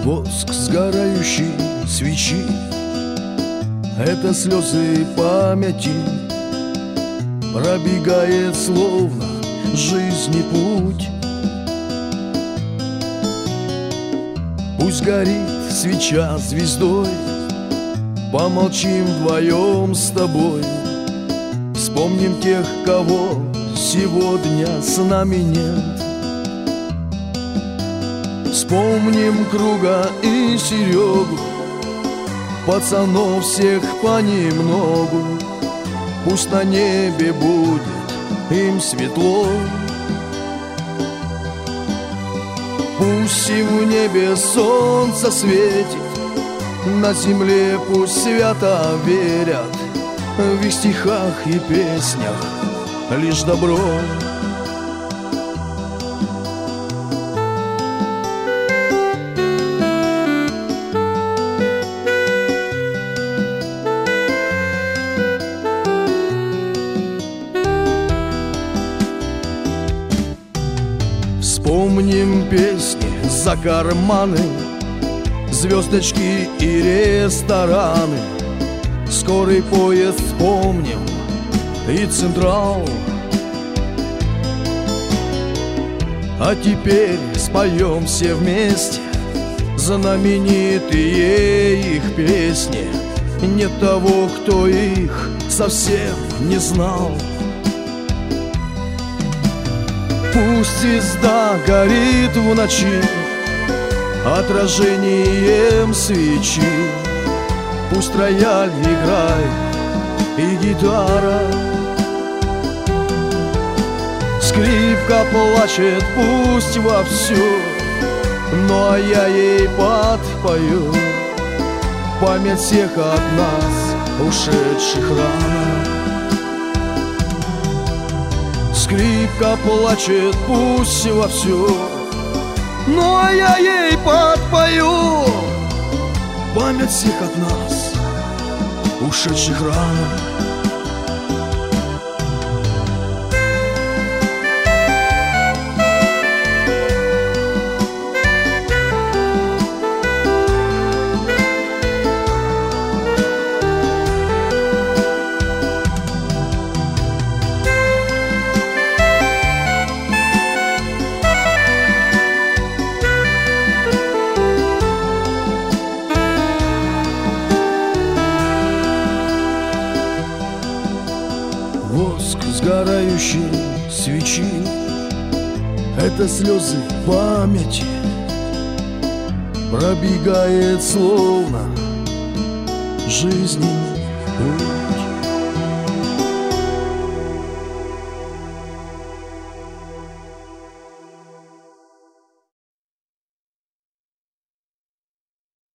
Воск сгорающей свечи — это слезы памяти. Пробегает словно жизни путь. Пусть горит свеча звездой, помолчим вдвоем с тобой. Вспомним тех, кого сегодня с нами нет. Вспомним Круга и Серегу, пацанов всех понемногу. Пусть на небе будет им светло. Пусть и в небе солнце светит, на земле пусть свято верят. В их стихах и песнях лишь добро. Вспомним песни за карманы, звездочки и рестораны. Скорый поезд вспомним и Централ. А теперь споем все вместе знаменитые их песни. Нет того, кто их совсем не знал. Пусть звезда горит в ночи отражением свечи. Пусть рояль играет и гитара, скрипка плачет пусть вовсю, ну а я ей подпою память всех от нас, ушедших рано. Скрипка плачет пусть вовсю, ну а я ей подпою память всех от нас, ушедших рано. Воск сгорающей свечи — это слезы памяти. Пробегает словно жизни путь.